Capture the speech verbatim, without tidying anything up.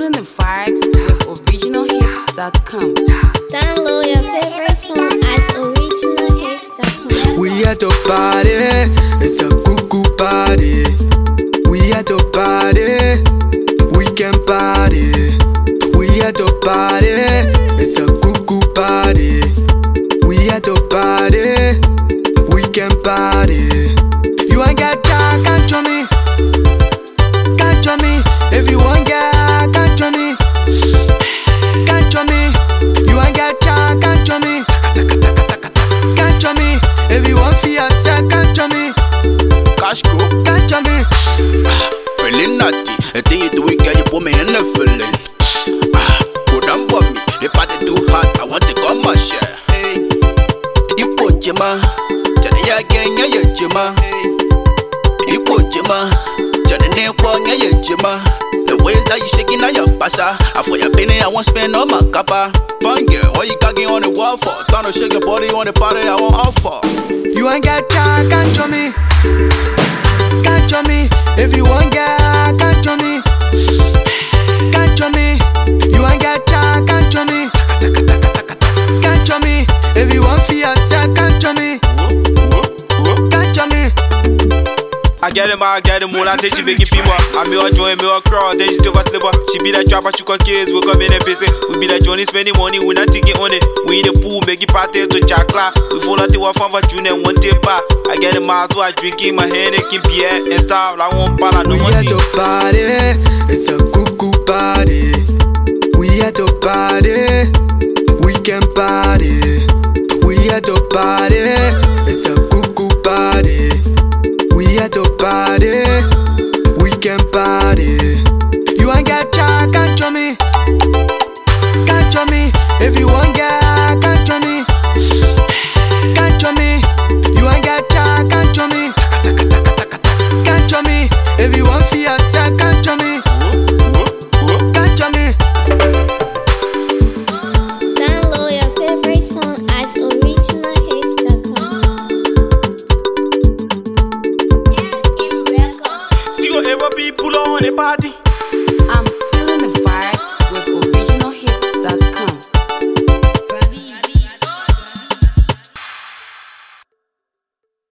Feeling the vibes with original hits dot com. Download your favorite song at original hits dot com. We at the party, it's a cuckoo party. We at the party, we can party. We at the party, it's a cuckoo party. We at the party, we can party. You ain't got time, can't show me. Can't show me. If you want get, can't show me. Can't show me. You ain't got time, can't show me. Can't show me. If you want see yourself, can't show me. Cash go, can't show me. Feeling naughty, the thing you do, it get you put me in the feeling. Ah, go down for me. The party too hot, I want to come my share. Hey, you put your man, Johnny again, yeah, your man. You put your man, Johnny name for yeah, your man. The ways that you shaking on your passa, I for your penny, I won't spend on my kappa. Fun girl, what you gagging on the wall for? Time to shake your body on the party, I won't offer. You ain't got time, can't show me. Can't show me. If you want get, can't show me. Can't show me. You ain't got time, can't show me. Can't show me. If you want see yourself, can't show me. Can't show me. I get him, I get him, all I say she making people. I me or join me or crowd, then she took a slipper. She be that trapper, she got kids, we come in and busy. We be that Johnny spending money, we not taking on it. We in the pool, make it party to chakla. We fall out to one for junior, one tip back. I get him, I so I drinking my hand, it can be and style. I won't ball, I know we at the party, it's a good